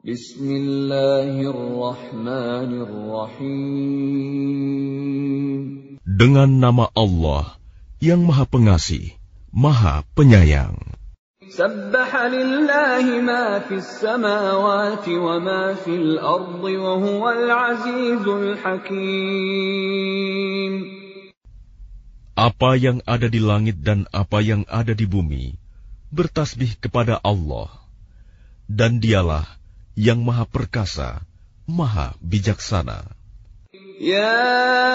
Bismillahirrahmanirrahim. Dengan nama Allah yang Maha Pengasih, Maha Penyayang. Sabbaha lillahi ma fis samawati wa ma fil ardi wa huwal azizul hakim. Apa yang ada di langit dan apa yang ada di bumi bertasbih kepada Allah, dan Dialah yang Maha Perkasa, Maha Bijaksana. Ya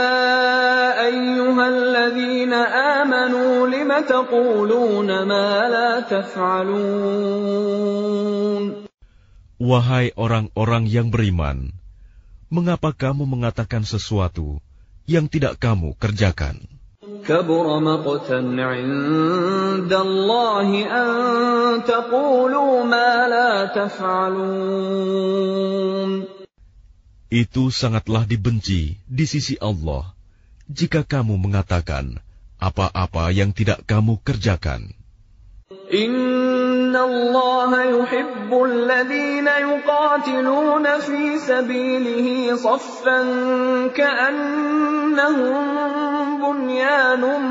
ayyuhalladzina amanu lima taquluna ma la taf'alun. Wahai orang-orang yang beriman, mengapa kamu mengatakan sesuatu yang tidak kamu kerjakan? Kabura maqtan 'indallahi an taqulu ma la taf'alun. Itu sangatlah dibenci di sisi Allah jika kamu mengatakan apa-apa yang tidak kamu kerjakan. Inna Allah yuhibbul ladhina yuqatiluna fi sabilihi saffan ka'annahum bunyanun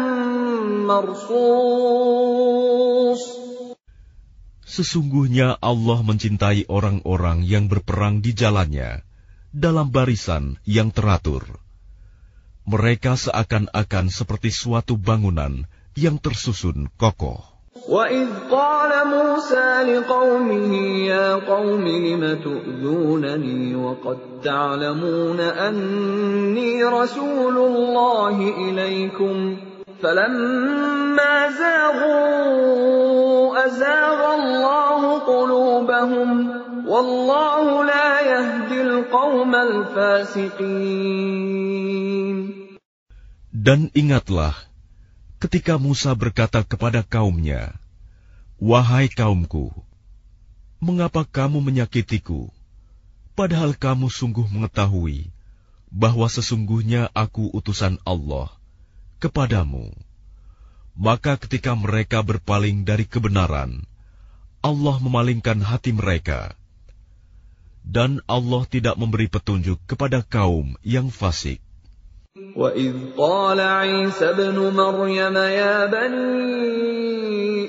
marsus. Sesungguhnya Allah mencintai orang-orang yang berperang di jalannya dalam barisan yang teratur. Mereka seakan-akan seperti suatu bangunan yang tersusun kokoh. وَإِذْ قَالَ مُوسَى لِقَوْمِهِ يَا قَوْمِ لِمَ تُؤْذُونَنِي وَقَدْ تَعْلَمُونَ أَنِّي رَسُولُ اللَّهِ إِلَيْكُمْ فَلَمَّا زَاغُوا أَزَاغَ اللَّهُ قُلُوبَهُمْ وَاللَّهُ لَا يَهْدِي الْقَوْمَ الْفَاسِقِينَ. Dan ingatlah ketika Musa berkata kepada kaumnya, "Wahai kaumku, mengapa kamu menyakitiku, padahal kamu sungguh mengetahui bahwa sesungguhnya aku utusan Allah kepadamu?" Maka ketika mereka berpaling dari kebenaran, Allah memalingkan hati mereka, dan Allah tidak memberi petunjuk kepada kaum yang fasik. وَإِذْ قَالَ عِيسَى ابْنُ مَرْيَمَ يَا بَنِي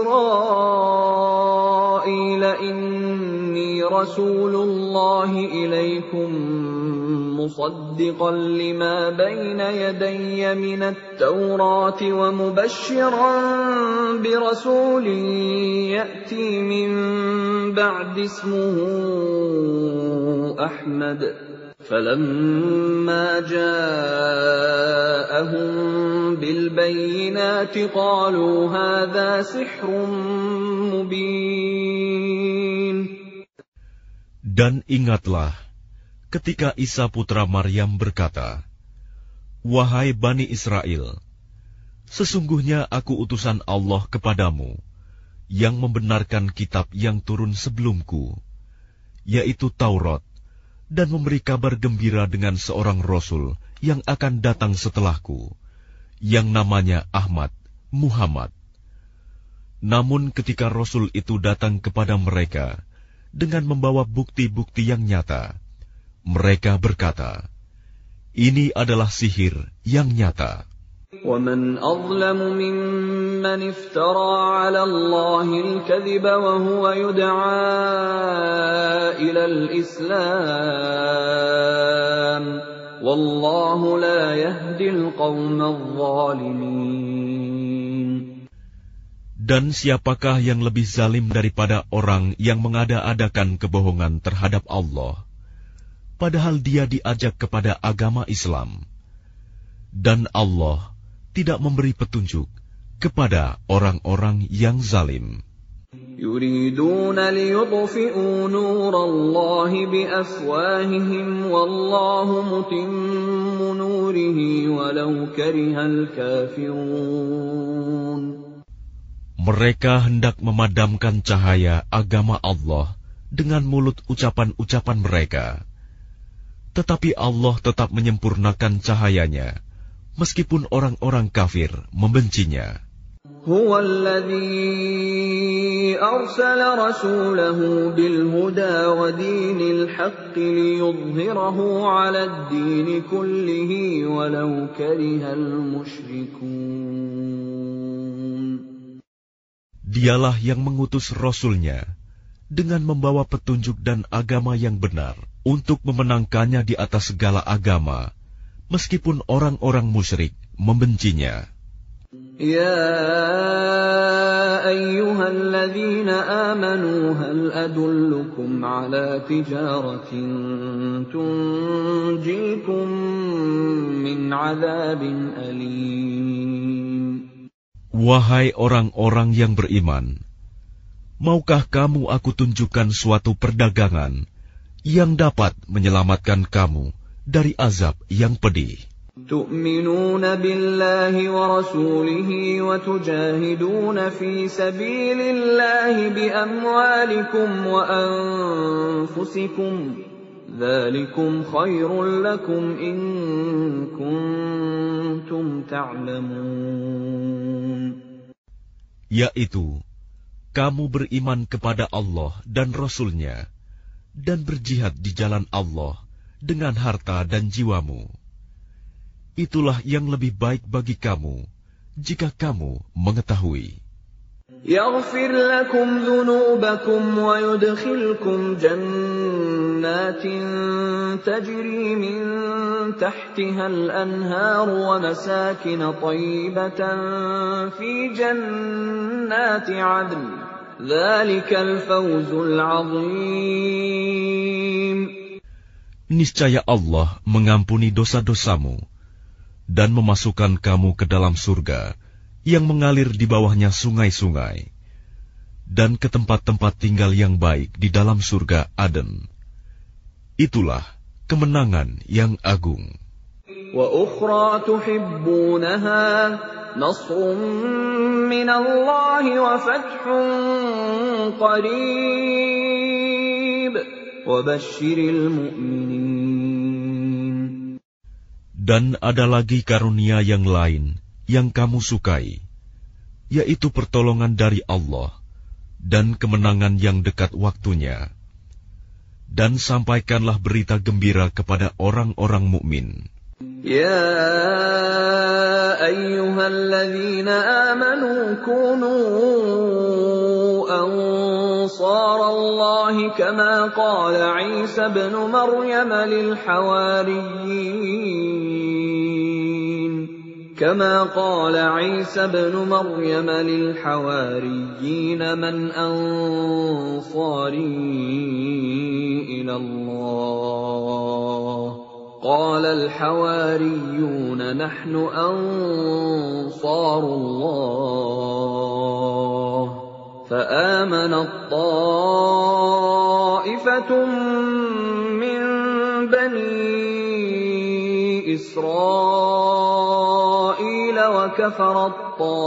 إِسْرَائِيلَ إِنِّي رَسُولُ اللَّهِ إِلَيْكُمْ مُصَدِّقًا لِمَا بَيْنَ يَدَيَّ مِنَ التَّوْرَاةِ وَمُبَشِّرًا بِرَسُولٍ يَأْتِي مِن بَعْدِ اسْمُهُ أَحْمَدُ فَلَمَّا جَاءَهُم بِالْبَيِّنَاتِ قَالُوا هَذَا سِحْرٌ مُبِينٌ. Dan ingatlah ketika Isa putra Maryam berkata, "Wahai Bani Israel, sesungguhnya aku utusan Allah kepadamu yang membenarkan kitab yang turun sebelumku, yaitu Taurat, dan memberi kabar gembira dengan seorang Rasul yang akan datang setelahku, yang namanya Ahmad, Muhammad." Namun ketika Rasul itu datang kepada mereka dengan membawa bukti-bukti yang nyata, mereka berkata, "Ini adalah sihir yang nyata." وَمَنْ أَظْلَمُ مِمَّنِ افْتَرَى عَلَى اللَّهِ الْكَذِبَ وَهُوَ يُدْعَى إِلَى الْإِسْلَامِ وَاللَّهُ لَا يَهْدِي الْقَوْمَ الظَّالِمِينَ. Dan siapakah yang lebih zalim daripada orang yang mengada-adakan kebohongan terhadap Allah, padahal dia diajak kepada agama Islam, dan Allah tidak memberi petunjuk kepada orang-orang yang zalim. يُرِيدُونَ لِيُطْفِئُوا نُورَ اللَّهِ بِأَفْوَاهِهِمْ وَاللَّهُ مُتِمُّ نُورِهِ وَلَوْ كَرِهَ الْكَافِرُونَ. Mereka hendak memadamkan cahaya agama Allah dengan mulut ucapan-ucapan mereka, tetapi Allah tetap menyempurnakan cahayanya, meskipun orang-orang kafir membencinya. هو الذي أرسل رسوله بالهدى ودين الحق ليظهره على الدين كله ولو كره المشركون. Dialah yang mengutus Rasul-Nya dengan membawa petunjuk dan agama yang benar untuk memenangkannya di atas segala agama, meskipun orang-orang musyrik membencinya. يا أيها الذين آمنوا هل أدلكم على تجارة تنجيكم من عذاب أليم. Wahai orang-orang yang beriman, maukah kamu aku tunjukkan suatu perdagangan yang dapat menyelamatkan kamu dari azab yang pedih? تؤمنون بالله ورسوله وتجاهدون في سبيل الله بأموالكم وأنفسكم ذلكم خير لكم إن كنتم تعلمون. Yaitu, kamu beriman kepada Allah dan Rasul-Nya dan berjihad di jalan Allah dengan harta dan jiwamu. Itulah yang lebih baik bagi kamu, jika kamu mengetahui. يغفر لكم ذنوبكم ويدخلكم جنات تجري من تحتها الأنهار ومساكن طيبة في جنات عدن ذلك الفوز العظيم. Niscaya Allah mengampuni dosa-dosamu dan memasukkan kamu ke dalam surga yang mengalir di bawahnya sungai-sungai, dan ke tempat-tempat tinggal yang baik di dalam surga Aden. Itulah kemenangan yang agung. وَأُخْرَى تُحِبُّونَهَا نَصْرٌ مِّنَ اللَّهِ وَفَتْحٌ قَرِيبٌ وَبَشِّرِ الْمُؤْمِنِينَ. Dan ada lagi karunia yang lain yang kamu sukai, yaitu pertolongan dari Allah dan kemenangan yang dekat waktunya. Dan sampaikanlah berita gembira kepada orang-orang mukmin. يا أيها الذين آمنوا كونوا أنصار الله كما قال عيسى ابن مريم للحواريين من أنصاري إلى الله قال الحواريون نحن أنصار الله فآمنت طائفة من بني إسرائيل وكفرت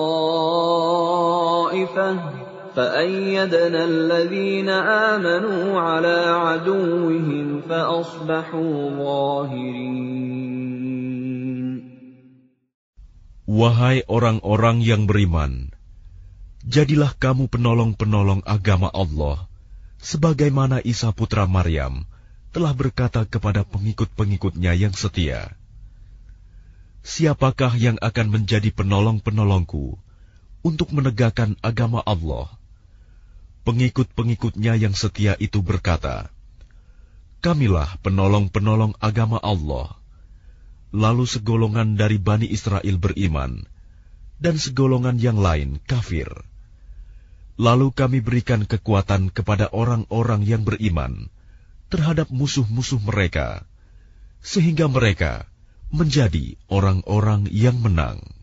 طائفة فأيدنا الذين آمنوا على عدوهم فأصبحوا ظاهرين. Wahai orang-orang yang beriman, jadilah kamu penolong-penolong agama Allah, sebagaimana Isa putra Maryam telah berkata kepada pengikut-pengikutnya yang setia, siapakah yang akan menjadi penolong-penolongku untuk menegakkan agama Allah? Pengikut-pengikutnya yang setia itu berkata, kamilah penolong-penolong agama Allah. Lalu segolongan dari Bani Israel beriman, dan segolongan yang lain kafir. Lalu kami berikan kekuatan kepada orang-orang yang beriman terhadap musuh-musuh mereka, sehingga mereka menjadi orang-orang yang menang.